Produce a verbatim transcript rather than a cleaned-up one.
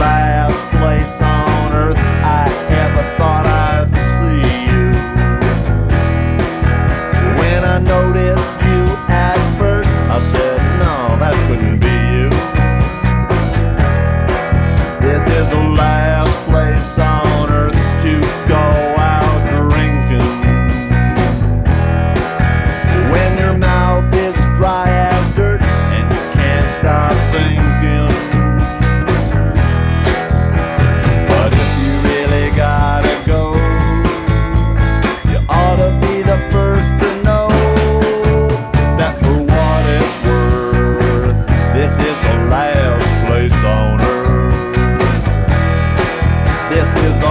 last place on earth I ever thought I'd see you. When I noticed you at first, I said, no, that couldn't be you. This is the last place on earth to go out drinking. When your mouth is dry as dirt and you can't stop thinking. But if you really gotta go, you ought to be the first to know that for what it's worth, this is the last place on earth. This is